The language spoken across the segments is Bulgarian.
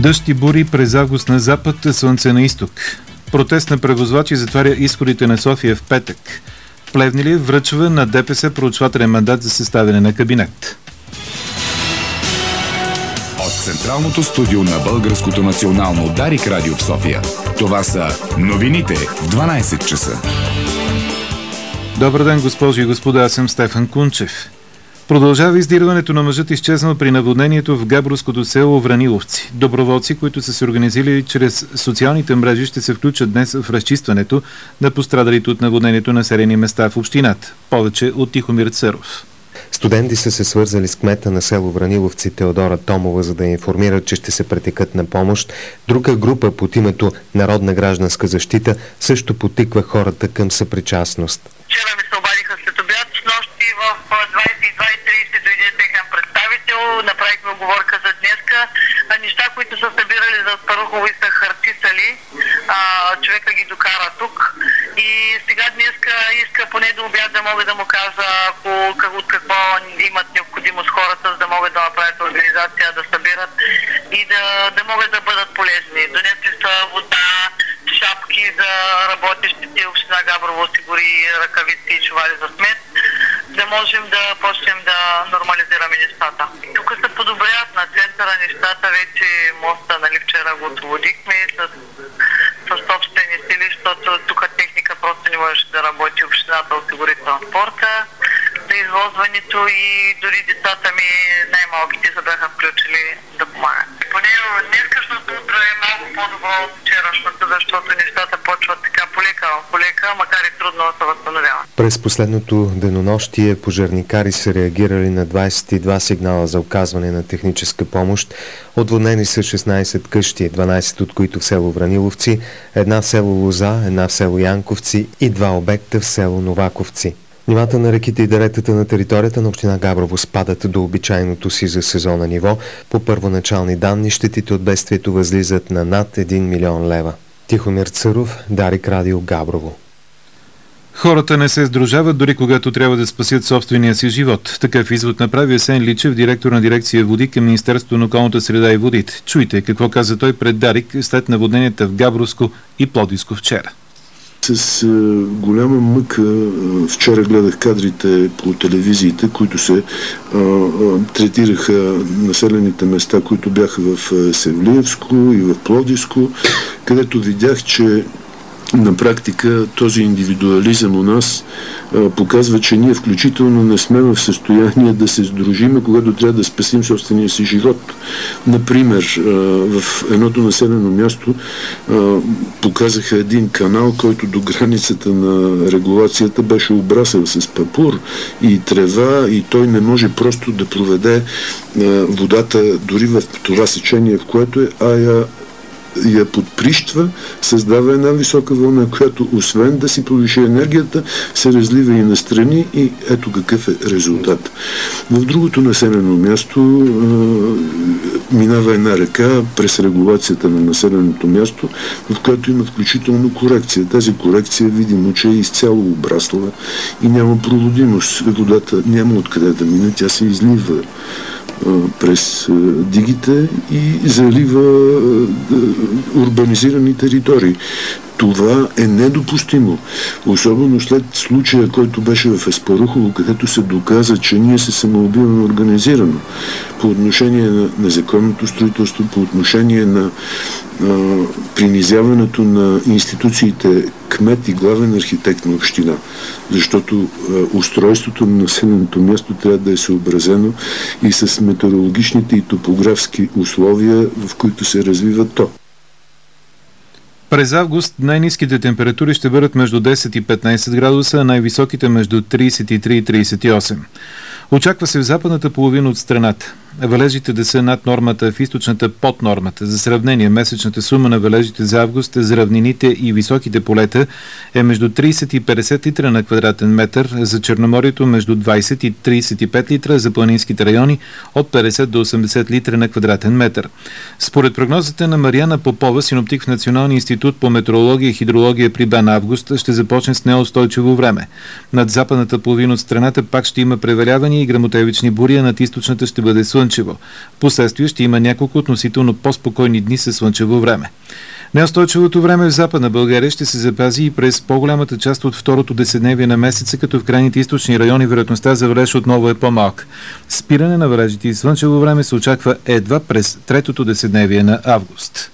Дъжд и бури през август на запад, слънце на изток. Протест на превозвачи затваря изходите на София в петък. Плевнелиев връчва на ДПС проучвателен мандат за съставяне на кабинет. От Централното студио на Българското национално Дарик радио в София. Това са новините в 12 часа. Добър ден, госпожи и господа, аз съм Стефан Кунчев. Продължава издирването на мъжът, изчезнал при наводнението в габровското село Враниловци. Доброволци, които са се организирали чрез социалните мрежи, ще се включат днес в разчистването на пострадалите от наводнението населени места в общината. Повече от Тихомир Църов. Студенти са се свързали с кмета на село Враниловци Теодора Томова, за да информират, че ще се претекат на помощ. Друга група под името Народна гражданска защита също потиква хората към съпричастност. Вчера ми се обадиха след обяд, с нощи в 22:30 дойде техен представител, направихме оговорка за днеска. Неща, които са събирали за Аспарухово и са хартисали, човека ги докара тук. И сега днеска иска поне до обяд да мога да му кажа от какво имат необходимост хората, за да могат да направят организация, да събират и да могат да бъдат полезни. Донесли са вода, шапки за работещите, община Габрово осигури ръкавици и чували за смет, да можем да почнем да нормализираме нещата. Тук се подобряват на центъра нещата, вече моста, вчера го отводихме с собствени сили, защото тук техника просто не можеше да работи, общината осигури транспорта за извозването и дори децата ми, най-малките, се бяха включили да помагат. Поне днескашното утро е малко по-добро от вчерашното, защото нещата почват така полека, макар и трудно да се възстановяват. През последното денонощие пожарникари са реагирали на 22 сигнала за оказване на техническа помощ. Отводнени са 16 къщи, 12 от които в село Враниловци, една в село Лоза, една в село Янковци и 2 обекта в село Новаковци. Нивата на реките и деретата на територията на община Габрово спадат до обичайното си за сезона ниво. По първоначални данни щетите от бедствието възлизат на над 1 милион лева. Тихомир Църов, Дарик радио Габрово. Хората не се сдружават дори когато трябва да спасят собствения си живот. Такъв извод направи Асен Личев, директор на дирекция води към Министерството на околната среда и водите. Чуйте какво каза той пред Дарик след наводненията в Габровско и Пловдивско вчера. С голяма мъка вчера гледах кадрите по телевизиите, които се третираха населените места, които бяха в Севлиевско и в Пловдивско, където видях, че на практика този индивидуализъм у нас показва, че ние включително не сме в състояние да се сдружиме, когато трябва да спасим собствения си живот. Например, в едното населено място показаха един канал, който до границата на регулацията беше обрасъл с папур и трева и той не може просто да проведе водата дори в това сечение, в което е, я подприщва, създава една висока вълна, която освен да си повиши енергията, се разлива и настрани и ето какъв е резултат. В другото населено място минава една река през регулацията на населеното място, в което има включително корекция. Тази корекция видимо, че е изцяло обрасла и няма проводимост. Водата няма откъде да мине, тя се излива през дигите и залива урбанизирани територии. Това е недопустимо. Особено след случая, който беше в Аспарухово, където се доказа, че ние се самоубиваме организирано по отношение на незаконното строителство, по отношение на принизяването на институциите кмет и главен архитект на община. Защото устройството на населеното място трябва да е съобразено и с метеорологичните и топографски условия, в които се развива то. През август най-ниските температури ще бъдат между 10 и 15 градуса, а най-високите между 33 и 38. Очаква се в западната половина от страната валежите да са над нормата, в източната под нормата. За сравнение, месечната сума на валежите за август за равнините и високите полета е между 30 и 50 литра на квадратен метър, за Черноморието между 20 и 35 литра, за планинските райони от 50 до 80 литра на квадратен метър. Според прогнозата на Мариана Попова, синоптик в Националния институт по метеорология и хидрология при БАН, август ще започне с неустойчиво време. Над западната половина от страната пак ще има превалявания и гръмотевични бури, а над източната ще бъде слънчево. слънчево. Впоследствие ще има няколко относително по-спокойни дни със слънчево време. Неустойчивото време в Западна България ще се запази и през по-голямата част от второто десетдневие на месеца, като в крайните източни райони вероятността за валеж отново е по-малка. Спиране на валежите и слънчево време се очаква едва през третото десетдневие на август.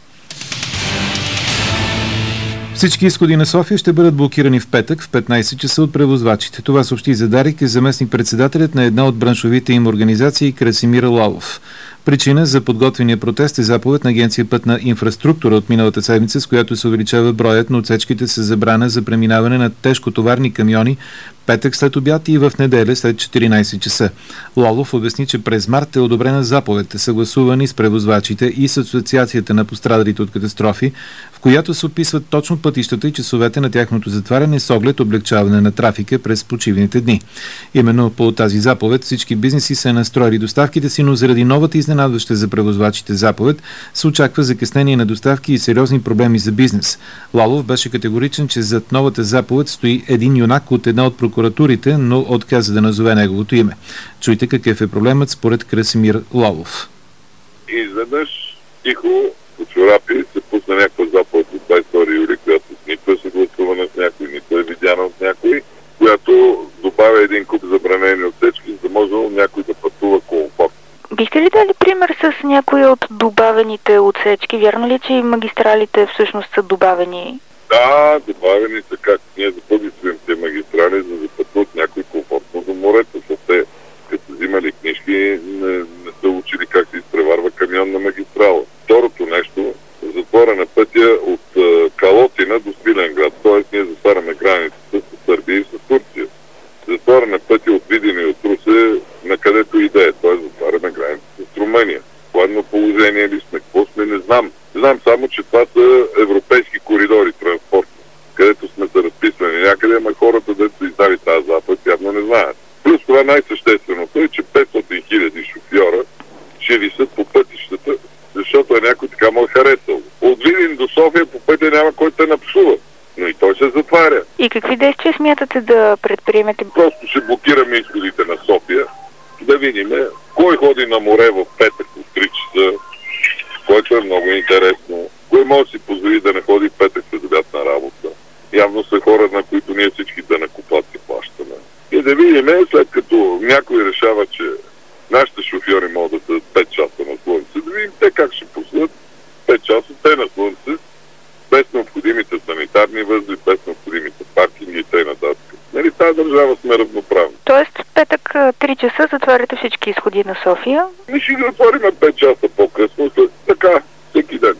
Всички изходи на София ще бъдат блокирани в петък в 15 часа от превозвачите. Това съобщи за Дарик заместник-председателят на една от браншовите им организации Красимир Лалов. Причина за подготвения протест е заповед на Агенция Пътна инфраструктура от миналата седмица, с която се увеличава броят на отсечките с забрана за преминаване на тежкотоварни камиони петък след обяд и в неделя след 14 часа. Лолов обясни, че през март е одобрена заповед, съгласувани с превозвачите и с Асоциацията на пострадалите от катастрофи, в която се описват точно пътищата и часовете на тяхното затваряне с оглед облегчаване на трафика през почивните дни. Именно по тази заповед всички бизнеси са настроили доставките си, но заради новата изненадваща за превозвачите заповед се очаква закъснение на доставки и сериозни проблеми за бизнес. Лолов беше категоричен, че зад новата заповед стои един юнак от една от прокуратурите, но отказа да назове неговото име. Чуйте какъв е проблемът според Красимир Лолов. Изведнъж тихо по чорапи се пусна някаква заповед от 22 юли, която нито е съгласувана с някой, нито е видяна от някой, която добавя един куп забранени отсечки, за да може някой да пътува комфортно. Бихте ли дали пример с някои от добавените отсечки? Вярно ли, че и магистралите всъщност са добавени? Да, добавени са, как ние запътисваме те магистрали, за да пътуват някой комфортно до морето, защото те, като са взимали книжки, не са учили как се изпреварва камион на магистрала. Второто нещо, затвора на пътя от Калотина до Свиленград, т.е. ние затваряме границата с Сърбия и с Турция. Затвора на пътя от Видин и от Русе, на където и да е, т.е. затваряме границата с Румъния. Хладно положение ли сме, какво сме, не знам. Знам само, че това са европейски коридори транспортни, където сме се разписвани някъде, ама хората, дето са издали тази заповед, явно не знаят. Плюс това най-същественото е, че 500 хиляди шофьора ще висят по пътищата, защото е някой така му е харесал. От Видин до София по пътя няма който те напсува, но и той се затваря. И какви действия смятате да предприемете? Просто ще блокираме изходите на София, да видим кой ходи на море в петък от 3 часа, което е много интересно. Кой може да си позволи да не ходи петък след обяд на работа? Явно са хора, на които ние всички данъкоплатци плащаме. И да видим, след като някой решава, че нашите шофьори могат да са 5 часа на слънце, да видим те как ще послат 5 часа те на слънце, без необходимите санитарни възли, без необходимите паркинги и т.н. Нали, тази държава сме равноправни. Тоест, петък 3 часа затваряте всички изходи на София? Ми ще ги отворим 5 часа по-късно, така, всеки ден.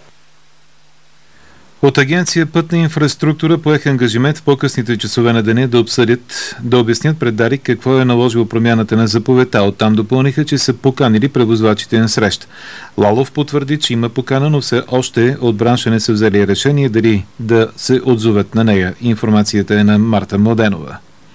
От Агенция Пътна инфраструктура поеха ангажимент в по-късните часове на деня да обяснят пред Дарик какво е наложило промяната на заповедта. Оттам допълниха, че са поканили превозвачите на среща. Лалов потвърди, че има покана, но все още от бранша не са взели решение дали да се отзоват на нея. Информацията е на Марта Младенова.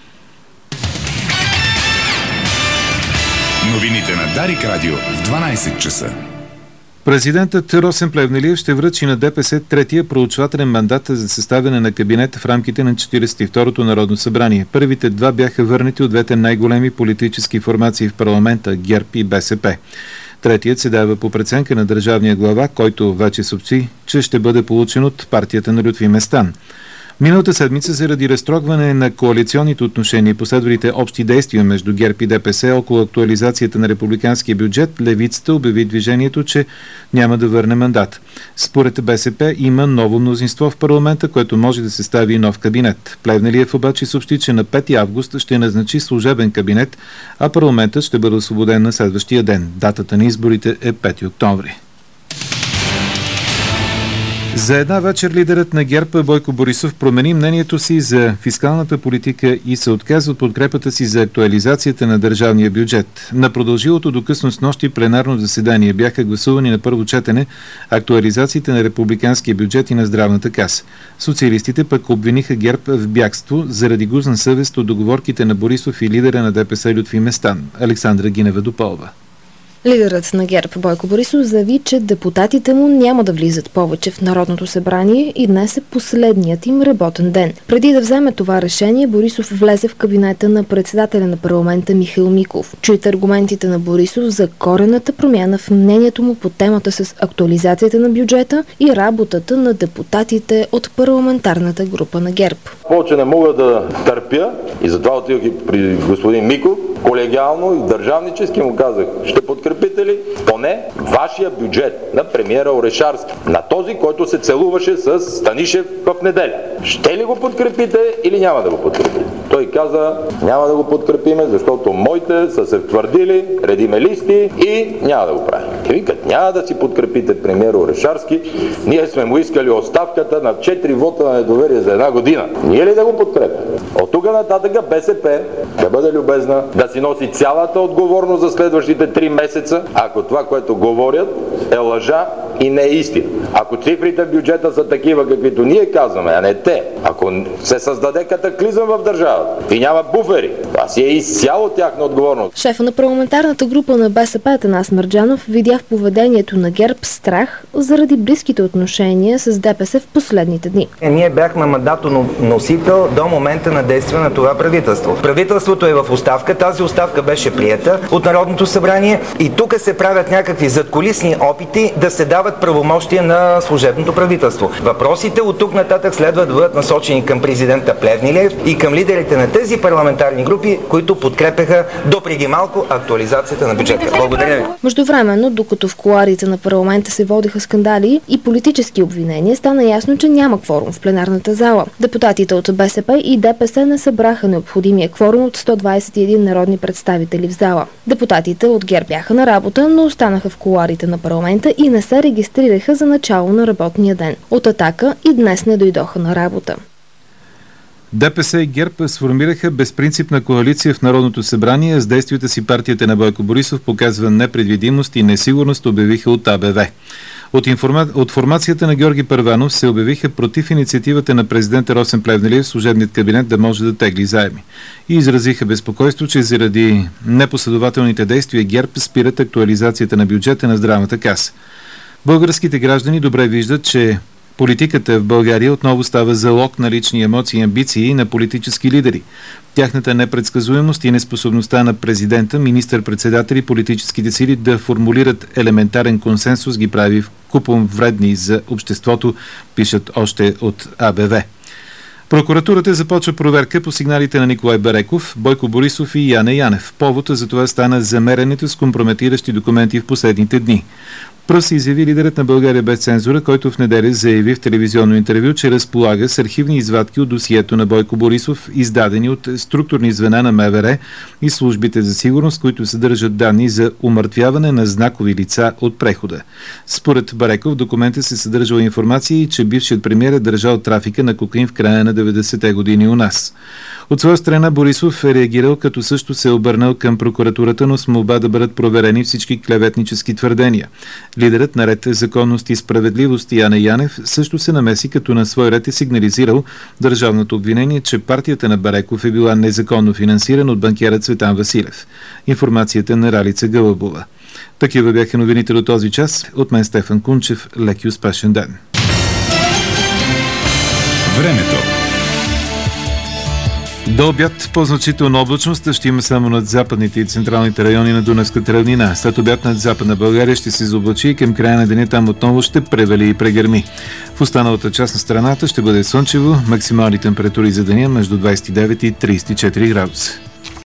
Новините на Дарик Радио в 12 часа. Президентът Росен Плевнелиев ще връчи на ДПС третия проучвателен мандат за съставяне на кабинет в рамките на 42-то Народно събрание. Първите два бяха върнати от двете най-големи политически формации в парламента – ГЕРБ и БСП. Третият се дава по преценка на държавния глава, който вече съобщи, че ще бъде получен от партията на Лютви Местан. Миналата седмица, заради разтрогване на коалиционните отношения и последвалите общи действия между ГЕРБ и ДПС около актуализацията на републиканския бюджет, левицата обяви движението, че няма да върне мандат. Според БСП има ново мнозинство в парламента, което може да състави и нов кабинет. Плевнелиев обаче съобщи, че на 5 август ще назначи служебен кабинет, а парламентът ще бъде освободен на следващия ден. Датата на изборите е 5 октомври. За една вечер лидерът на ГЕРБ Бойко Борисов промени мнението си за фискалната политика и се отказа от подкрепата си за актуализацията на държавния бюджет. На продължилото до късно снощи пленарно заседание бяха гласувани на първо четене актуализациите на републиканския бюджет и на здравната каса. Социалистите пък обвиниха ГЕРБ в бягство заради гузна съвест от договорките на Борисов и лидера на ДПС Лютви Местан. Александра Гинева допълва. Лидерът на ГЕРБ Бойко Борисов заяви, че депутатите му няма да влизат повече в Народното събрание и днес е последният им работен ден. Преди да вземе това решение, Борисов влезе в кабинета на председателя на парламента Михаил Миков. Чуйте аргументите на Борисов за корената промяна в мнението му по темата с актуализацията на бюджета и работата на депутатите от парламентарната група на ГЕРБ. Повече не мога да търпя и затова отидох и при господин Миков, колегиално и държавнически му казах: ще подкрепите ли поне вашия бюджет на премиера Орешарски, на този, който се целуваше с Станишев в неделя? Ще ли го подкрепите или няма да го подкрепите? Той каза: няма да го подкрепиме, защото моите са се втвърдили, редиме листи и няма да го правим. И викат: няма да си подкрепите премиера Орешарски, ние сме му искали оставката на 4 вота на недоверие за една година. Ние ли да го подкрепим? От тук нататък БСП да бъде любезна да си носи цялата отговорност за следващите 3 месеца, ако това, което говорят, е лъжа и не е истина. Ако цифрите в бюджета са такива, каквито ние казваме, а не те, ако се създаде катаклизъм в държавата и няма буфери, това си е изцяло тяхна отговорност. Шефа на парламентарната група на БСП Атанас Мерджанов видя в поведението на ГЕРБ страх заради близките отношения с ДПС в последните дни. Ние бяхме мандатоносител до момента на действие на това правителство. Правителството е в оставка, тази оставка беше приета от Народното събрание и тук се правят някакви задкулисни опити да се дават правомощия на служебното правителство. Въпросите от тук нататък следва да бъдат насочени към президента Плевнелиев и към лидерите на тези парламентарни групи, които подкрепяха допреди малко актуализацията на бюджета. Благодаря ви. Междувременно, докато в кулоарите на парламента се водиха скандали и политически обвинения, стана ясно, че няма кворум в пленарната зала. Депутатите от БСП и ДПС не събраха необходимия кворум от 121 народни представители в зала. Депутатите от ГЕРБ бяха на работа, но останаха в кулоарите на парламента и не се регистрираха за начало на работния ден. От Атака и днес не дойдоха на работа. ДПС и ГЕРБ сформираха безпринципна коалиция в Народното събрание. С действията си партията на Бойко Борисов показва непредвидимост и несигурност, обявиха от АБВ. От формацията на Георги Първанов се обявиха против инициативата на президента Росен Плевнелиев служебният кабинет да може да тегли заеми. И изразиха безпокойство, че заради непоследователните действия ГЕРБ спират актуализацията на бюджета на здравната каса. Българските граждани добре виждат, че политиката в България отново става залог на лични емоции и амбиции на политически лидери. Тяхната непредсказуемост и неспособността на президента, министър-председатели и политическите сили да формулират елементарен консенсус ги прави вкупом вредни за обществото, пишат още от АБВ. Прокуратурата започва проверка по сигналите на Николай Бареков, Бойко Борисов и Яне Янев. Повода за това стана замерянето с компрометиращи документи в последните дни. Пръв се изяви лидерът на България без цензура, който в неделя заяви в телевизионно интервю, че разполага с архивни извадки от досието на Бойко Борисов, издадени от структурни звена на МВР и службите за сигурност, които съдържат данни за умъртвяване на знакови лица от прехода. Според Бареков, в документа се съдържала информация, че бившият премиер е държал трафика на кокаин в края на 90-те години у нас. От своя страна Борисов е реагирал, като също се е обърнал към прокуратурата, но с молба да бъдат проверени всички клеветнически твърдения. Лидерът на Ред, законност и справедливост Яне Янев също се намеси, като на свой ред е сигнализирал държавното обвинение, че партията на Бареков е била незаконно финансирана от банкера Цветан Василев. Информацията на Ралица Гълъбова. Такива бяха новините до този час. От мен Стефан Кунчев. Лек и успешен ден. Времето. До обяд по-значителна облачност ще има само над западните и централните райони на Дунавската равнина. След обяд над Западна България ще се заоблачи и към края на деня там отново ще превали и прегърми. В останалата част на страната ще бъде слънчево, максимални температури за деня между 29 и 34 градуса.